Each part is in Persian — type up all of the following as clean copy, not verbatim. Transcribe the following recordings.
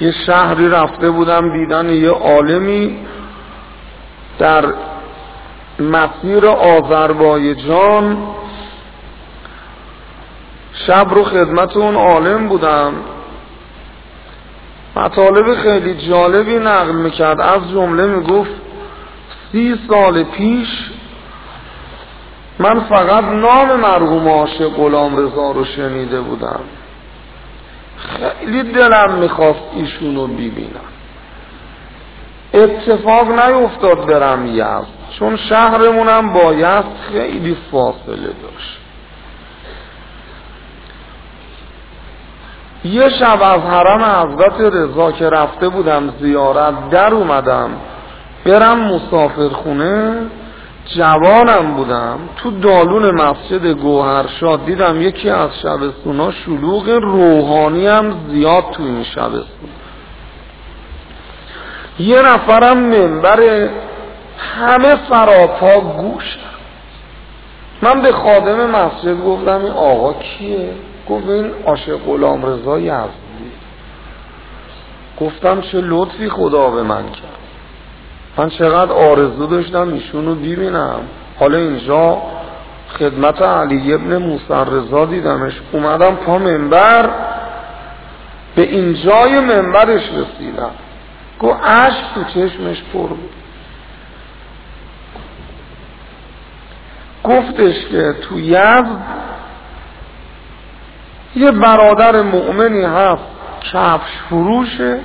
یه شهری رفته بودم دیدن یه عالمی در مسیر آذربایجان. شب رو خدمت اون عالم بودم، مطالب خیلی جالبی نقل میکرد. از جمله میگفت 30 سال پیش من فقط نام مرحوم عاشق غلامرضا رو شنیده بودم، خیلی دلم میخواست ایشونو ببینم. اتفاق نیفتاد برم یزد، چون شهرمونم با یزد خیلی فاصله داشت. یه شب از حرم حضرت رضا که رفته بودم زیارت، در اومدم برم مسافرخونه. جوانم بودم، تو دالون مسجد گوهرشاد دیدم یکی از شبستونا شلوغ، روحانی هم زیاد تو این شبستون. یه نفرم منبر، همه سراپا گوش. من به خادم مسجد گفتم این آقا کیه؟ گفت این عاشق غلامرضا یزدی. گفتم چه لطفی خدا به من کرد، من چقدر آرزو داشتم ایشونو ببینم. حالا اینجا خدمت علی ابن موسی رضا دیدمش، اومدم پا منبر، به اینجای منبرش رسیدم، گفت اشک تو چشمش پر بود. گفتش که تو یزد یه برادر مؤمنی هست کفش فروشه.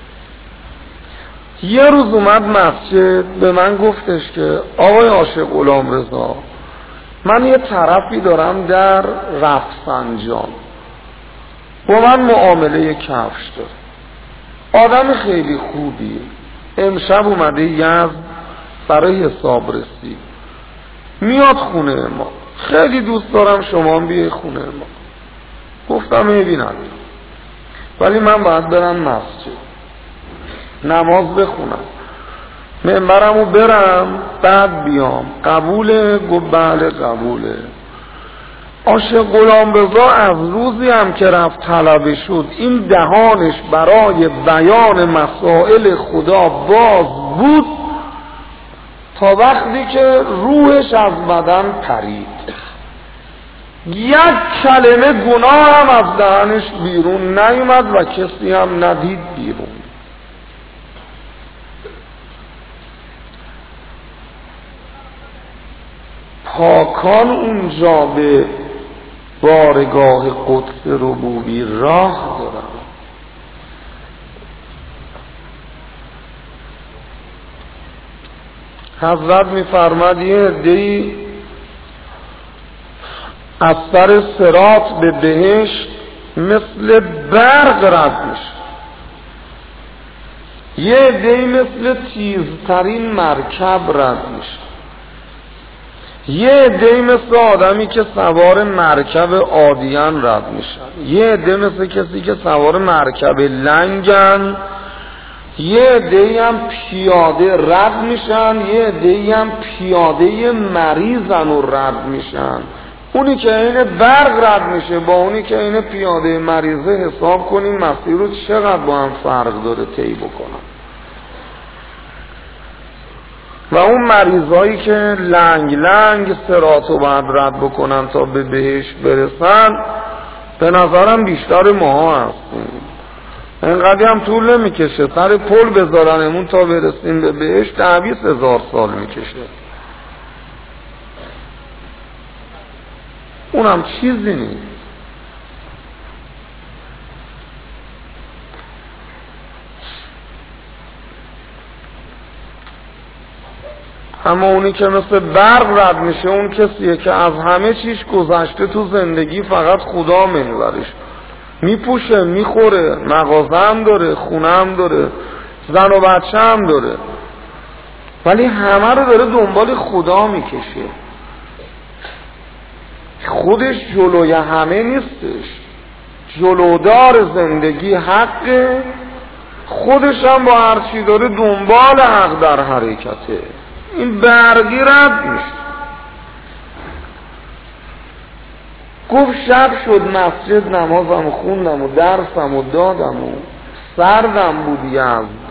یه روز اومد مسجد، به من گفتش که آقای عاشق غلامرضا، من یه طرفی دارم در رفسنجان، با من معامله کفش داره، آدم خیلی خوبیه. امشب اومده یزد برای حساب رسید، میاد خونه ما، خیلی دوست دارم شما بیای خونه ما. گفتم میبینم، ولی من باید برم مسجد نماز بخونم، منبرمو برم بعد بیام. قبوله؟ گفت بله قبوله. عاشق غلامرضا از روزی هم که رفت طلبه شد، این دهانش برای بیان مسائل خدا باز بود تا وقتی که روحش از بدن پرید. یک کلمه گناه هم از دهنش بیرون نیومد و کسی هم ندید بیرون. پاکان اونجا به بارگاه قدس ربوبی راه دارن. حضرت می‌فرماد یه عده‌ای از سر صراط به بهشت مثل برق رد میشه، یه عده‌ای مثل تیزترین مرکب رد میشه، یه عده‌ای مثل آدمی که سوار مرکب عادیان رد میشن، یه عده مثل کسی که سوار مرکب لنگن، یه عده‌ای هم پیاده رد میشن، یه عده‌ای هم پیاده مریضن و رد میشن. اونی که این برق رد میشه با اونی که این پیاده مریضه، حساب کنین مسیر رو چقدر با هم فرق داره طی بکنن. و اون مریضایی که لنگ لنگ صراطو باید رد بکنن تا به بهشت برسن، به نظرم بیشتر ماها هستیم. اینقدر هم طول نمیکشه، سر پل بذارنمون تا برسیم به بهشت 20,000 سال میکشه. اونم چیزی نیست. اما اونی که مثل برق رد میشه، اون کسیه که از همه چیش گذشته تو زندگی، فقط خدا منورش، میپوشه، میخوره، مغازه هم داره، خونه هم داره، زن و بچه هم داره، ولی همه رو داره دنبال خدا میکشه. خودش جلوی همه نیستش، جلودار زندگی حقه، خودش هم با هرچی داره دنبال حق در حرکته. این برگی رد میشه. گفت شب شد مسجد نمازم خوندم و درسم و دادم و سردم بود، یزد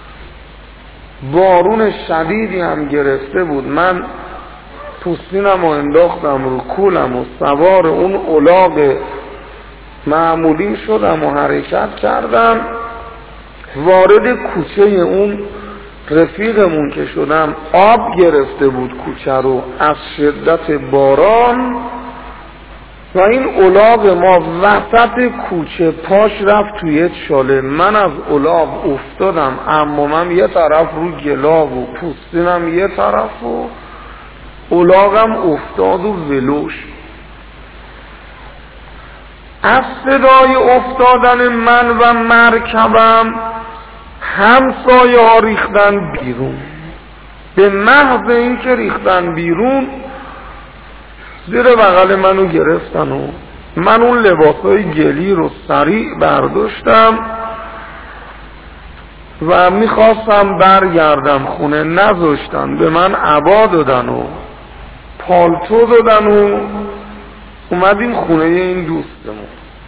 بارون شدیدی هم گرفته بود. من پوستینم رو انداختم رو کولم و سوار اون الاغ معمولیم شدم و حرکت کردم. وارد کوچه اون رفیقمون که شدم، آب گرفته بود کوچه رو از شدت باران و این الاغ ما وسط کوچه پاش رفت توی چاله. من از الاغ افتادم، عمومم یه طرف رو گلاو و پوستینم یه طرف و الاغم افتاد و ولوش. از صدای افتادن من و مرکبم همسایه ها ریختن بیرون. به محض این که ریختن بیرون زیر بغل منو گرفتن و من اون لباسای گلی رو سریع برداشتم و میخواستم برگردم خونه. نذاشتن، به من عبا دادن و پالتو دادن و اومدیم خونه این دوستمون.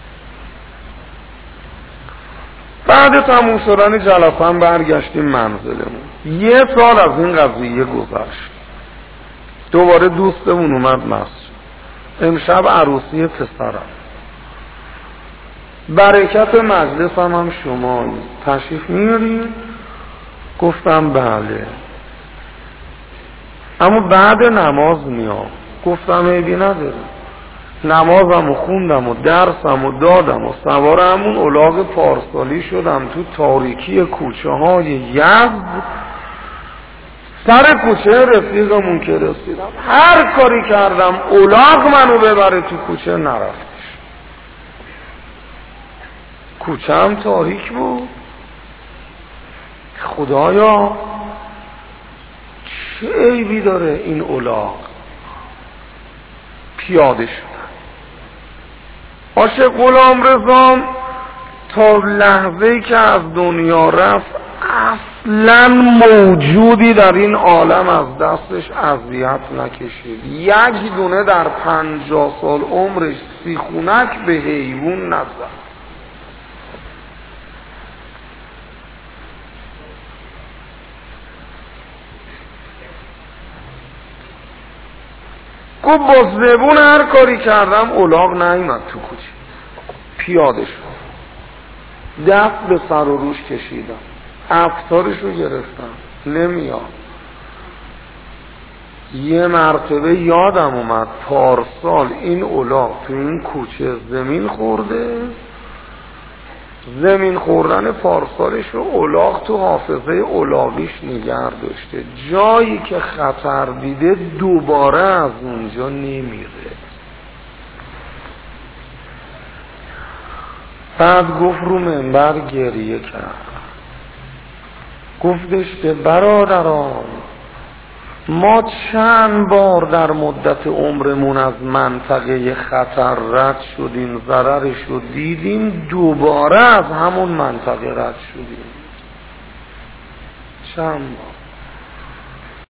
بعد تموم شدن جلسه هم برگشتیم منزلمون. 1 سال از این قضیه گذشت. دوباره دوستمون اومد مسجد. امشب عروسی پسرم، برکت مجلس هم شمایی، تشریف میارید؟ گفتم بله، اما بعد نماز میام. گفتم عیبی نداره. نمازم رو خوندم و درسم رو دادم و سوار همون الاغ پارسالی شدم تو تاریکی کوچه های یزد. سر کوچه رفیقمون که رسیدم، هر کاری کردم الاغ منو ببره تو کوچه، نرفتش. کوچه هم تاریک بود. خدایا چه عیبی داره این الاغ؟ پیاده شدم. عاشق غلامرضا تا لحظه‌ای که از دنیا رفت اصلا موجودی در این عالم از دستش اذیت نکشید. 1 دونه در 50 سال عمرش سیخونک به حیوان نزد. گفت با زبون هر کاری کردم الاغ نیامد تو کوچه. پیاده شد، دست به سر و روش کشیدم، افطارش رو گرفتم، نمیاد. یه مرتبه یادم اومد پارسال این الاغ تو این کوچه زمین خورده. زمین خوردن پارسالش رو الاغ تو حافظه الاغیش نگه داشته. جایی که خطر دیده دوباره از اونجا نمیره. بعد گفت رو منبر گریه کرد، گفتش که برادران ما چند بار در مدت عمرمون از منطقه خطر رد شدیم، ضررش رو دیدیم، دوباره از همون منطقه رد شدیم. چند بار.